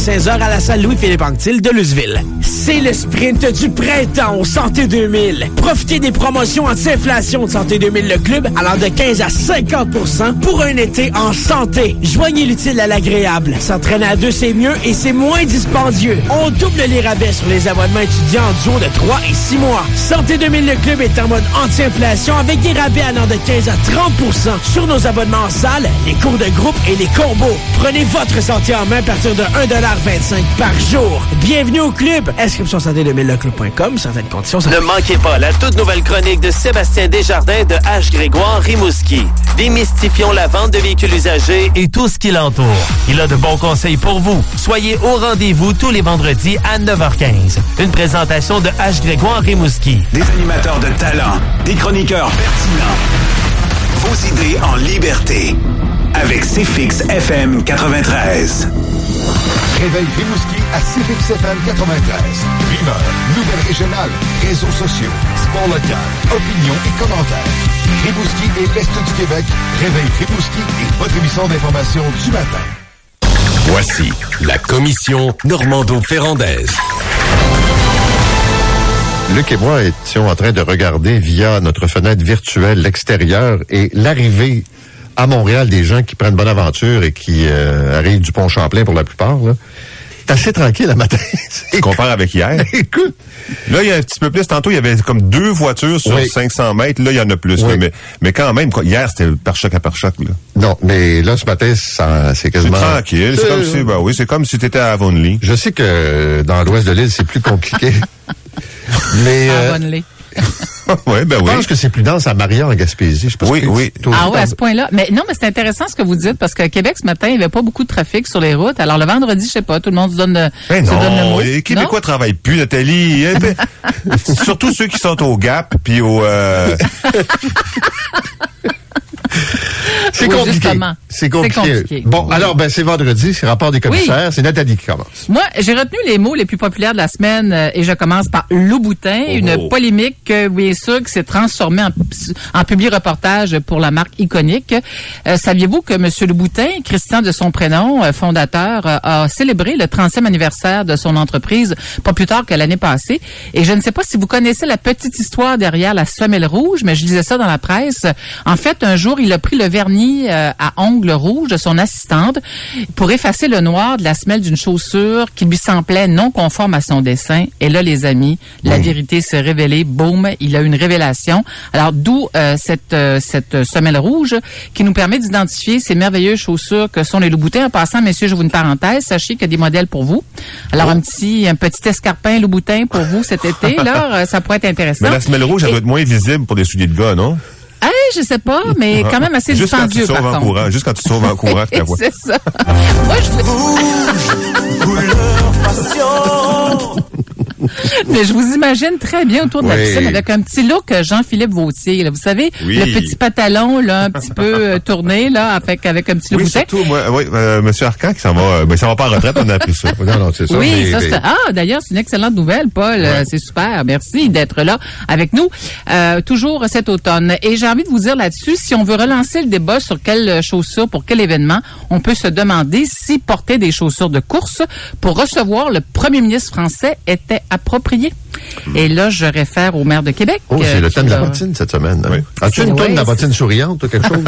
16h à la salle Louis-Philippe Anctil de Luzville. C'est le sprint du printemps au Santé 2000. Profitez des promotions anti-inflation de Santé 2000 le club allant de 15 à 50% pour un été en santé. Joignez l'utile à l'agréable. S'entraîner à deux, c'est mieux et c'est moins dispendieux. On double les rabais sur les abonnements étudiants en duo de 3 et 6 mois. Santé 2000 le club est en mode anti-inflation avec des rabais allant de 15 à 30% sur nos abonnements en salle, les cours de groupe et les combos. Prenez votre santé en main à partir de 1,25$ par jour. Bienvenue au club. Inscription santé2000leclub.com. Certaines conditions sont... Ne manquez pas la toute nouvelle chronique de Sébastien Desjardins de H. Grégoire Rimouski. Démystifions la vente de véhicules usagés et tout ce qui l'entoure. Il a de bons conseils pour vous. Soyez au rendez-vous tous les vendredis à 9h15. Une présentation de H. Grégoire Rimouski. Des animateurs de talent, des chroniqueurs pertinents. Vos idées en liberté. Avec CFX FM 93. Réveil Rimouski à CFX FM 93. Rumeurs, nouvelles régionales, réseaux sociaux, sport local, opinions et commentaires. Rimouski et l'Est du Québec. Réveil Rimouski est votre émission d'information du matin. Voici la commission Normando-Ferrandaise. Luc et moi étions en train de regarder via notre fenêtre virtuelle l'extérieur et l'arrivée à Montréal des gens qui prennent Bonaventure et qui arrivent du pont Champlain pour la plupart. Là. C'est assez tranquille le matin. Comparé avec hier. Écoute. Là, il y a un petit peu plus. Tantôt, il y avait comme 2 voitures sur 500 mètres. Là, il y en a plus. Oui. Là, mais quand même, hier, c'était pare-choc à pare-choc. Là. Non, mais là, ce matin, c'est quasiment... C'est tranquille. C'est comme si, c'est comme si t'étais à Avonlea. Je sais que dans l'ouest de l'île, c'est plus compliqué. Mais... Avonlea. Oui, ben oui. Je pense que c'est plus dense à Maria en Gaspésie. Je sais pas oui. Ah ouais, à ce point-là. Mais non, mais c'est intéressant ce que vous dites parce qu'à Québec ce matin, il n'y avait pas beaucoup de trafic sur les routes. Alors le vendredi, je sais pas, tout le monde se donne le mot. Les Québécois travaillent plus, Nathalie. Surtout ceux qui sont au Gap puis au... C'est compliqué. C'est compliqué. Bon, alors, c'est vendredi, c'est rapport des commissaires. Oui. C'est Nathalie qui commence. Moi, j'ai retenu les mots les plus populaires de la semaine et je commence par Louboutin, une polémique, bien sûr, qui s'est transformée en publi-reportage pour la marque iconique. Saviez-vous que M. Louboutin, Christian de son prénom, fondateur, a célébré le 30e anniversaire de son entreprise pas plus tard que l'année passée. Et je ne sais pas si vous connaissez la petite histoire derrière la semelle rouge, mais je lisais ça dans la presse. En fait, un jour, il a pris le vernis à ongles rouges de son assistante pour effacer le noir de la semelle d'une chaussure qui lui semblait non conforme à son dessin. Et là, les amis, la vérité s'est révélée. Boum, il a eu une révélation. Alors, d'où cette semelle rouge qui nous permet d'identifier ces merveilleuses chaussures que sont les Louboutins. En passant, messieurs, j'ouvre une parenthèse. Sachez qu'il y a des modèles pour vous. Alors, un petit escarpin Louboutin pour vous cet été. Là, ça pourrait être intéressant. Mais la semelle rouge, elle doit être moins visible pour des souliers de gars, non? Je sais pas, mais quand même assez dispendieux, par contre. Juste quand tu sauves en courant, tu la vois. C'est ça. Moi, Rouge, couleur passion. Mais je vous imagine très bien autour de la piscine avec un petit look Jean-Philippe Vautier. Là, vous savez, le petit pantalon là, un petit peu tourné là, avec un petit Louboutin. Surtout, Monsieur Arcan qui s'en va, ça va pas en retraite, on a appris ça. Non, c'est ça. Oui, d'ailleurs, c'est une excellente nouvelle, Paul. Ouais. C'est super. Merci d'être là avec nous. Toujours cet automne. Et j'ai envie de vous dire là-dessus, si on veut relancer le débat sur quelle chaussure, pour quel événement, on peut se demander si porter des chaussures de course pour recevoir le premier ministre français était approprié. Et là, je réfère au maire de Québec. Oh, c'est le thème de la bottine cette semaine. Hein? Oui. As-tu une tonne de la bottine souriante ou quelque chose?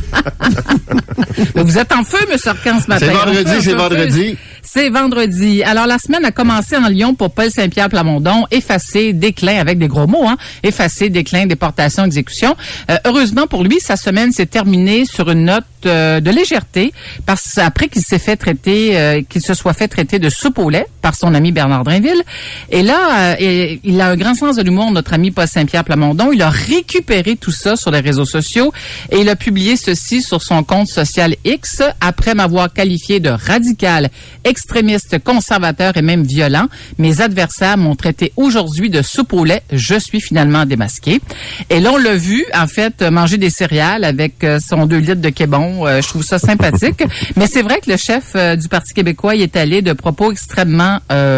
Vous êtes en feu, M. Arcan, ce matin. C'est vendredi. Alors, la semaine a commencé en Lyon pour Paul Saint-Pierre Plamondon. Effacé, déclin, avec des gros mots, hein. Effacé, déclin, déportation, exécution. Heureusement pour lui, sa semaine s'est terminée sur une note de légèreté parce après qu'il s'est fait traiter, qu'il se soit fait traiter de soupe au lait par son ami Bernard Drinville. Et là, il a un grand sens de l'humour, notre ami Paul Saint-Pierre Plamondon. Il a récupéré tout ça sur les réseaux sociaux et il a publié ceci sur son compte social X après m'avoir qualifié de radical, extrémiste, conservateur et même violent. Mes adversaires m'ont traité aujourd'hui de soupe au lait. Je suis finalement démasqué. Et là, on l'a vu, en fait, manger des céréales avec son 2 litres de Québon bon. Je trouve ça sympathique. Mais c'est vrai que le chef du Parti québécois y est allé de propos extrêmement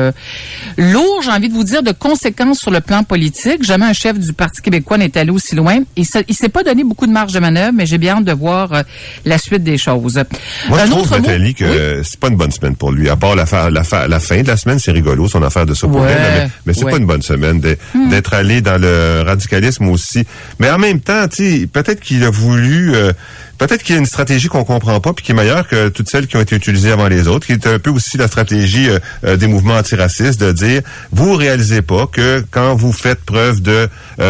lourds, j'ai envie de vous dire, de conséquences sur le plan politique. Jamais un chef du Parti québécois n'est allé aussi loin. Il s'est pas donné beaucoup de marge de manœuvre, mais j'ai bien hâte de voir la suite des choses. Moi, je trouve, Nathalie, que c'est pas une bonne semaine pour lui. À part la fin de la semaine, c'est rigolo, son affaire de Sopolen, mais c'est pas une bonne semaine d'être allé dans le radicalisme aussi. Mais en même temps, tu sais, peut-être qu'il a voulu... peut-être qu'il y a une stratégie qu'on comprend pas puis qui est meilleure que toutes celles qui ont été utilisées avant les autres, qui est un peu aussi la stratégie des mouvements antiracistes de dire vous réalisez pas que quand vous faites preuve de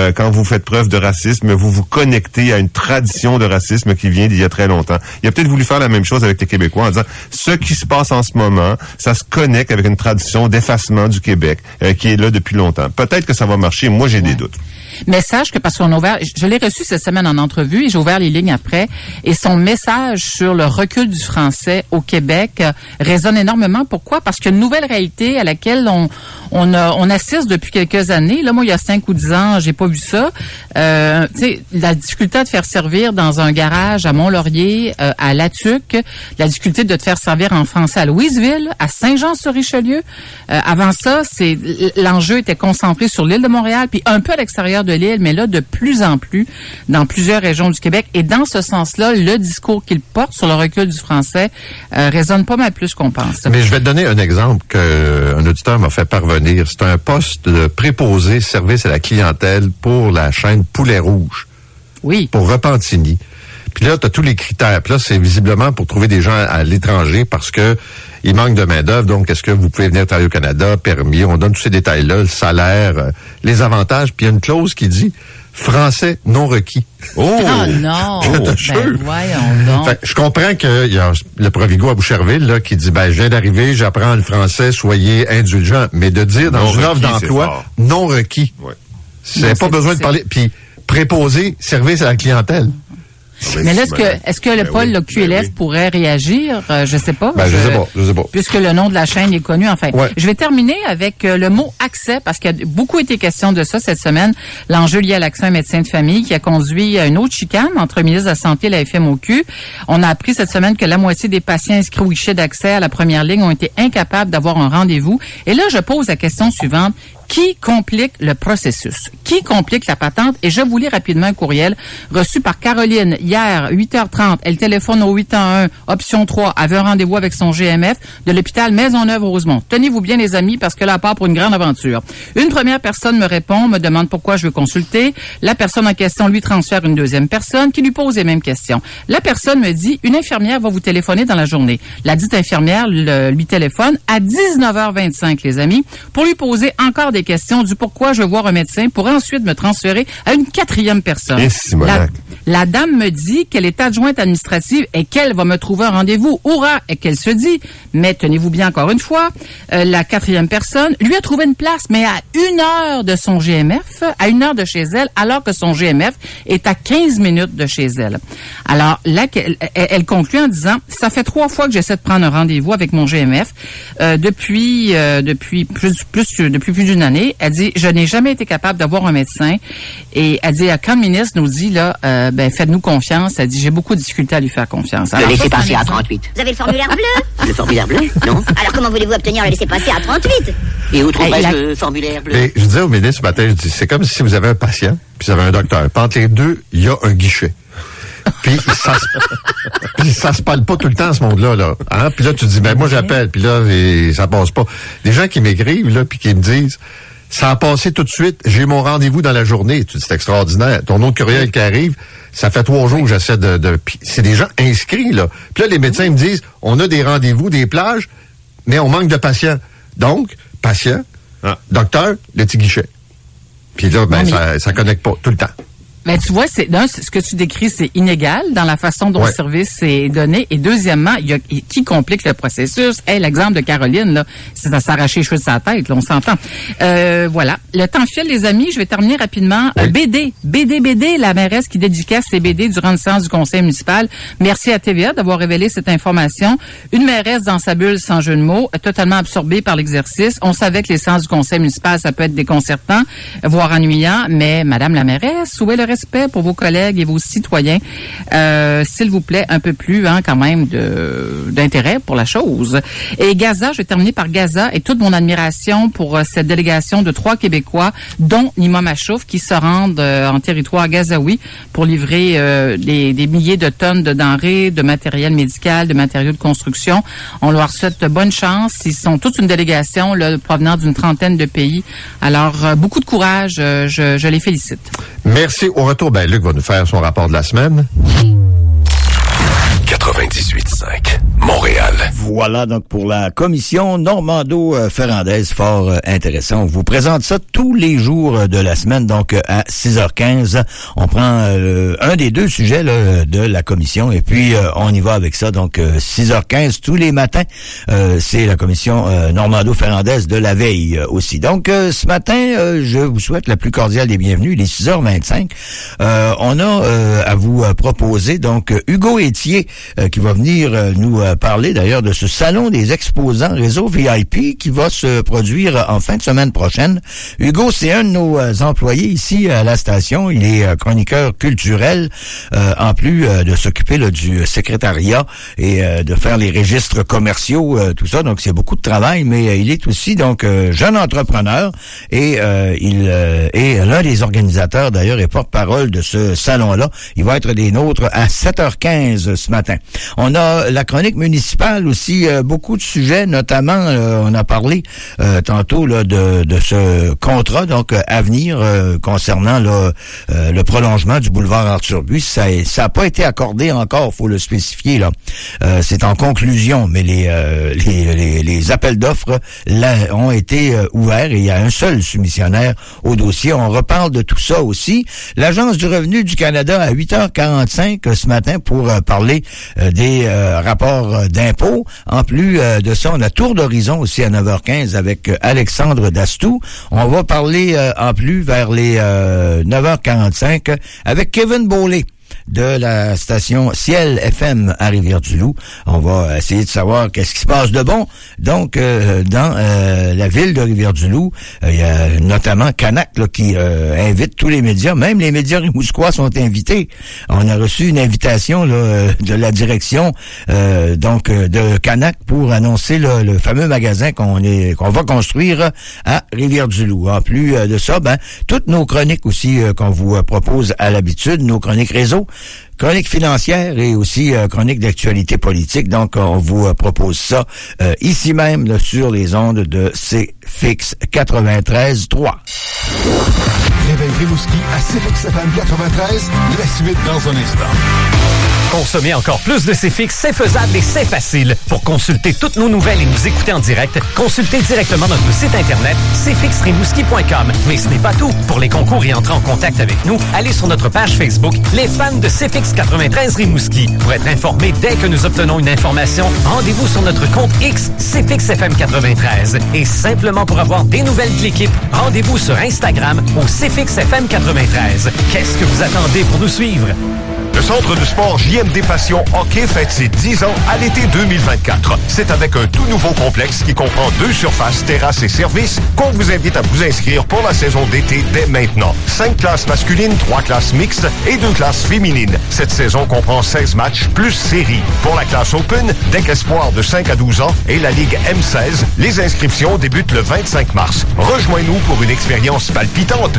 racisme, vous vous connectez à une tradition de racisme qui vient d'il y a très longtemps. Il a peut-être voulu faire la même chose avec les Québécois en disant ce qui se passe en ce moment, ça se connecte avec une tradition d'effacement du Québec qui est là depuis longtemps. Peut-être que ça va marcher, moi j'ai des doutes. Mais sache que parce qu'on a ouvert, je l'ai reçu cette semaine en entrevue et j'ai ouvert les lignes après, et son message sur le recul du français au Québec résonne énormément. Pourquoi? Parce qu'il y a une nouvelle réalité à laquelle on assiste depuis quelques années. Là, moi, il y a 5 ou 10 ans, j'ai pas vu ça. Tu sais, la difficulté à te faire servir dans un garage à Mont-Laurier, à Latuc, la difficulté de te faire servir en français à Louisville, à Saint-Jean-sur-Richelieu. Avant ça, l'enjeu était concentré sur l'île de Montréal, puis un peu à l'extérieur de l'île, mais là, de plus en plus, dans plusieurs régions du Québec. Et dans ce sens-là, le discours qu'il porte sur le recul du français résonne pas mal plus qu'on pense. Mais je vais te donner un exemple qu'un auditeur m'a fait parvenir. C'est un poste de préposé service à la clientèle pour la chaîne Poulet Rouge. Oui. Pour Repentigny. Puis là, tu as tous les critères. Puis là, c'est visiblement pour trouver des gens à l'étranger parce que il manque de main-d'œuvre. Donc, est-ce que vous pouvez venir travailler au Canada? Permis. On donne tous ces détails-là, le salaire, les avantages. Puis il y a une clause qui dit français non requis. Oh non! Voyons donc. Fait, je comprends qu'il y a le Provigo à Boucherville là, qui dit je viens d'arriver, j'apprends le français, soyez indulgents. Mais de dire dans une offre d'emploi non requis, c'est pas besoin de parler. Puis préposé, service à la clientèle. Mais là, est-ce que le pôle QLF pourrait réagir? Je sais pas. Je sais pas. Puisque le nom de la chaîne est connu, enfin. Ouais. Je vais terminer avec le mot accès, parce qu'il y a beaucoup été question de ça cette semaine. L'enjeu lié à l'accès à un médecin de famille qui a conduit à une autre chicane entre le ministre de la Santé et la FMOQ. On a appris cette semaine que la moitié des patients inscrits au guichet d'accès à la première ligne ont été incapables d'avoir un rendez-vous. Et là, je pose la question suivante. Qui complique le processus? Qui complique la patente? Et je vous lis rapidement un courriel reçu par Caroline hier, 8h30. Elle téléphone au 811, option 3, avait un rendez-vous avec son GMF de l'hôpital Maisonneuve-Rosemont. Tenez-vous bien, les amis, parce que là, part pour une grande aventure. Une première personne me répond, me demande pourquoi je veux consulter. La personne en question lui transfère une deuxième personne qui lui pose les mêmes questions. La personne me dit, une infirmière va vous téléphoner dans la journée. La dite infirmière lui téléphone à 19h25, les amis, pour lui poser encore des questions du pourquoi je veux voir un médecin pour ensuite me transférer à une quatrième personne. La dame me dit qu'elle est adjointe administrative et qu'elle va me trouver un rendez-vous. Hurrah! Et qu'elle se dit, mais tenez-vous bien encore une fois, la quatrième personne lui a trouvé une place, mais à 1 heure de son GMF, à 1 heure de chez elle, alors que son GMF est à 15 minutes de chez elle. Alors là, elle conclut en disant, ça fait 3 fois que j'essaie de prendre un rendez-vous avec mon GMF depuis plus d'une année. Elle dit, je n'ai jamais été capable d'avoir un médecin. Et elle dit, quand le ministre nous dit, là, faites-nous confiance, elle dit, j'ai beaucoup de difficultés à lui faire confiance. Le laissez-passer à 38. Vous avez le formulaire bleu? Le formulaire bleu? Non. Alors comment voulez-vous obtenir le laissez-passer à 38? Et où trouverais-je le formulaire bleu? Mais je disais au ministre ce matin, je dis, c'est comme si vous avez un patient, puis vous avez un docteur. Puis entre les deux, il y a un guichet. Puis ça se parle pas tout le temps, ce monde-là, là. Hein? Puis là, tu dis, moi j'appelle, puis là, ça passe pas. Des gens qui m'écrivent, là, puis qui me disent, ça a passé tout de suite, j'ai mon rendez-vous dans la journée. Tu dis, c'est extraordinaire. Ton autre courriel qui arrive, ça fait 3 jours que j'essaie puis c'est des gens inscrits, là. Puis là, les médecins me disent, on a des rendez-vous, des plages, mais on manque de patients. Donc, patient, docteur, le petit guichet. Puis là, ça connecte pas tout le temps. Mais tu vois, ce que tu décris, c'est inégal dans la façon dont le service est donné. Et deuxièmement, il y a qui complique le processus. L'exemple de Caroline, là, c'est à s'arracher les cheveux de sa tête, là, on s'entend. Voilà. Le temps file, les amis. Je vais terminer rapidement. BD, la mairesse qui dédicace ses BD durant une séance du conseil municipal. Merci à TVA d'avoir révélé cette information. Une mairesse dans sa bulle, sans jeu de mots, totalement absorbée par l'exercice. On savait que les séances du conseil municipal, ça peut être déconcertant, voire ennuyant. Mais madame la mairesse, où est le respect pour vos collègues et vos citoyens. S'il vous plaît, un peu plus quand même d'intérêt pour la chose. Et Gaza, je vais terminer par Gaza et toute mon admiration pour cette délégation de 3 Québécois, dont Nima Machouf, qui se rendent en territoire gazaoui pour livrer des milliers de tonnes de denrées, de matériel médical, de matériaux de construction. On leur souhaite bonne chance. Ils sont toute une délégation là, provenant d'une 30aine de pays. Alors, beaucoup de courage. Je les félicite. Merci. Au retour, Luc va nous faire son rapport de la semaine. 98.5, Montréal. Voilà donc pour la commission Normando-Ferrandaise, fort intéressant. On vous présente ça tous les jours de la semaine, donc à 6h15. On prend un des 2 sujets là, de la commission et puis on y va avec ça. Donc 6h15 tous les matins, c'est la commission Normando-Ferrandaise de la veille aussi. Donc ce matin, je vous souhaite la plus cordiale des bienvenues. Il est 6h25. On a à vous proposer donc Hugo Étier qui va venir nous parler d'ailleurs de ce salon des exposants réseau VIP qui va se produire en fin de semaine prochaine. Hugo, c'est un de nos employés ici à la station. Il est chroniqueur culturel, en plus de s'occuper là, du secrétariat et de faire les registres commerciaux, tout ça. Donc, c'est beaucoup de travail, mais il est aussi donc jeune entrepreneur et il est l'un des organisateurs d'ailleurs et porte-parole de ce salon-là. Il va être des nôtres à 7h15 ce matin. On a la chronique municipale aussi, beaucoup de sujets, notamment on a parlé tantôt là de ce contrat donc à venir concernant là, le prolongement du boulevard Arthur-Buis. Ça a pas été accordé encore, faut le spécifier là. C'est en conclusion, mais les appels d'offres là ont été ouverts et il y a un seul soumissionnaire au dossier. On reparle de tout ça aussi. L'Agence du revenu du Canada à 8h45 ce matin pour parler des rapports d'impôts. En plus de ça, on a Tour d'horizon aussi à 9h15 avec Alexandre Dastou. On va parler en plus vers les 9h45 avec Kevin Beaulé de la station Ciel FM à Rivière-du-Loup. On va essayer de savoir qu'est-ce qui se passe de bon. Donc, dans la ville de Rivière-du-Loup, il y a notamment Canac là, qui invite tous les médias. Même les médias rimouskois sont invités. On a reçu une invitation là, de la direction donc de Canac pour annoncer là, le fameux magasin qu'on va construire à Rivière-du-Loup. En plus de ça, toutes nos chroniques aussi qu'on vous propose à l'habitude, nos chroniques réseau, chronique financière et aussi chronique d'actualité politique. Donc, on vous propose ça ici même là, sur les ondes de CFX 93.3. Réveil Rimouski à CFX FM 93, la suite dans un instant. Consommer encore plus de CFX, c'est faisable et c'est facile. Pour consulter toutes nos nouvelles et nous écouter en direct, consultez directement notre site internet cfxrimouski.com. Mais ce n'est pas tout. Pour les concours et entrer en contact avec nous, allez sur notre page Facebook Les fans de CFX 93 Rimouski. Pour être informé dès que nous obtenons une information, rendez-vous sur notre compte X CFX FM 93. Et simplement pour avoir des nouvelles de l'équipe, rendez-vous sur Instagram au CFX FM 93. Qu'est-ce que vous attendez pour nous suivre? Le Centre de sport JMD Passion Hockey fête ses 10 ans à l'été 2024. C'est avec un tout nouveau complexe qui comprend 2 surfaces, terrasses et services qu'on vous invite à vous inscrire pour la saison d'été dès maintenant. 5 classes masculines, 3 classes mixtes et 2 classes féminines. Cette saison comprend 16 matchs plus séries. Pour la classe Open, deck espoir de 5 à 12 ans et la Ligue M16, les inscriptions débutent le 25 mars. Rejoins-nous pour une expérience palpitante.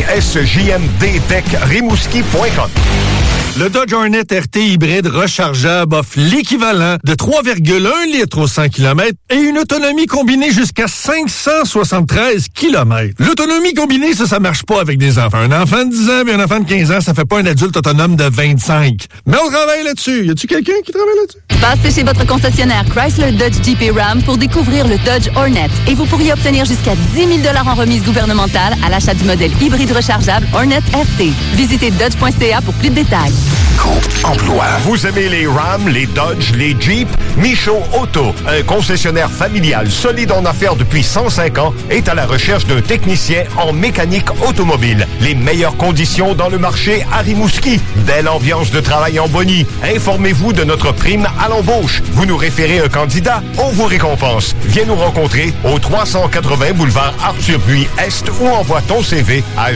csjmddeckrimouski.com. Le Dodge Hornet RT hybride rechargeable offre l'équivalent de 3,1 litres au 100 km et une autonomie combinée jusqu'à 573 km. L'autonomie combinée, ça marche pas avec des enfants. Un enfant de 10 ans et un enfant de 15 ans, ça fait pas un adulte autonome de 25. Mais on travaille là-dessus. Y a-tu quelqu'un qui travaille là-dessus? Passez chez votre concessionnaire Chrysler Dodge Jeep Ram pour découvrir le Dodge Hornet et vous pourriez obtenir jusqu'à 10 000 $ en remise gouvernementale à l'achat du modèle hybride rechargeable Hornet RT. Visitez dodge.ca pour plus de détails. Groupe Emploi. Vous aimez les Ram, les Dodge, les Jeep? Michaud Auto, un concessionnaire familial solide en affaires depuis 105 ans, est à la recherche d'un technicien en mécanique automobile. Les meilleures conditions dans le marché à Rimouski. Belle ambiance de travail en boni. Informez-vous de notre prime à l'embauche. Vous nous référez un candidat, on vous récompense. Viens nous rencontrer au 380 boulevard Arthur-Buis-Est ou envoie ton CV à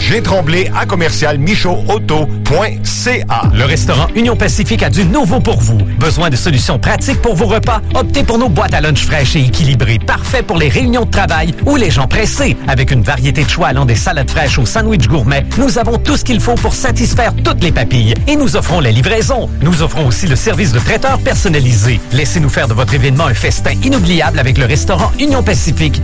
gtremblay@michaudauto.ca. Le restaurant Union Pacifique a du nouveau pour vous. Besoin de solutions pratiques pour vos repas? Optez pour nos boîtes à lunch fraîches et équilibrées, parfait pour les réunions de travail ou les gens pressés. Avec une variété de choix allant des salades fraîches aux sandwichs gourmets, nous avons tout ce qu'il faut pour satisfaire toutes les papilles et nous offrons la livraison. Nous offrons aussi le service de traiteur personnalisé. Laissez-nous faire de votre événement un festin inoubliable avec le restaurant Union Pacifique